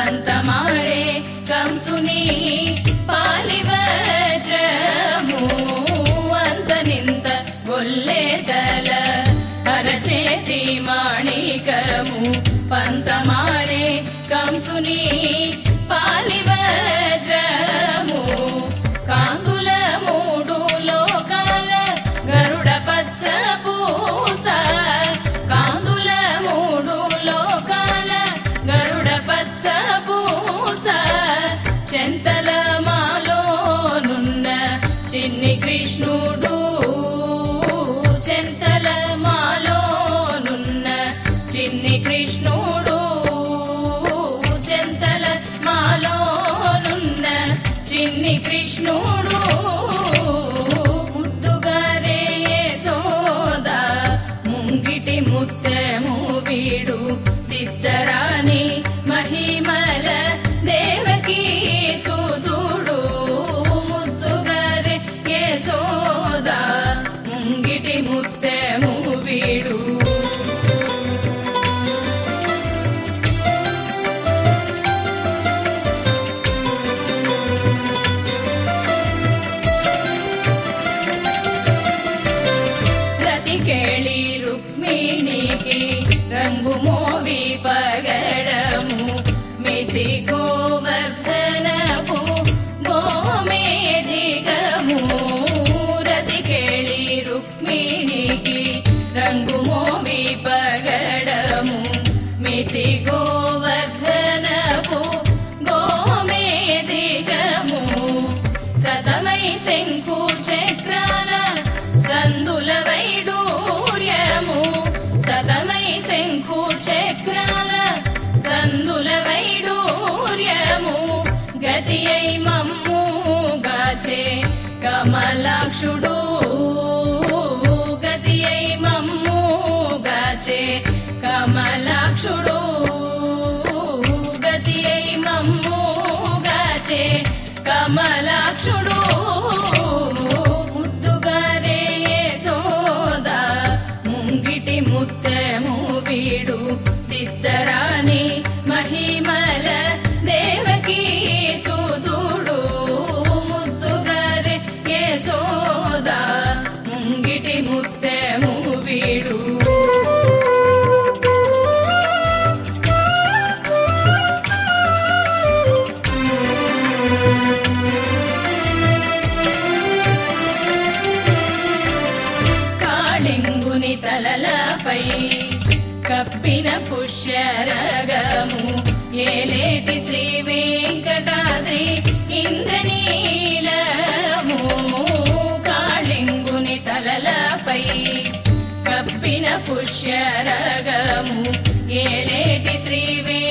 పంతమాడే కంసుని పాలివజ్రము అంతనింత గొల్లెదల అరచేతి మాణికము పంతమాడే కంసుని పాలివజ్రము కాంతుల మూడు లోకాల గరుడ పచ్చ పూస కాంతుల మూడు లోకాల గరుడ పచ్చ పూస చెంతల మాలోనున్న చిన్ని కృష్ణుడు చెంతల మాలోనున్న చిన్ని కృష్ణుడు చెంతల మాలోనున్న చిన్ని కృష్ణుడు ముద్దుగారే యశోద ముంగిటి ముత్తెము వీడు దిద్దరాని మహిమల దేవకీ సుతుడు ముద్దుగారే యశోద ముంగిటి ముత్తెము వీడు కేళి రుక్మిణికి రంగు మోవి పగడము మితి గోవర్ధనపు గోమేధికము రతి కేళి రుక్మిణికి రంగు మోవి పగడము మితి గోవర్ధనపు గోమేధికము సతమై శంకు చక్రాల సందుల వైడూర్యము సతమై శంకు చక్రాల సందుల వైడూర్యము గతి అయి మమ్ము గాచే కమలాక్షుడు గతి అయి మమ్ము గాచే కమలాక్షుడు గతి అయి మమ్ము గాచే కమలాక్షుడు ముద్దుగారే యశోద ముంగిటి ముత్తెము వీడు దిద్దరాని మహిమల దేవకీ సుతుడు ముద్దుగారే యశోద ముంగిటి ముత్తెము వీడు కాళింగుని తలలపై కప్పిన పుష్యరగము ఏలేటి శ్రీ వెంకటాద్రి ఇంద్రనీలము కాళింగుని తలలపై కప్పిన పుష్యరగము ఏలేటి శ్రీ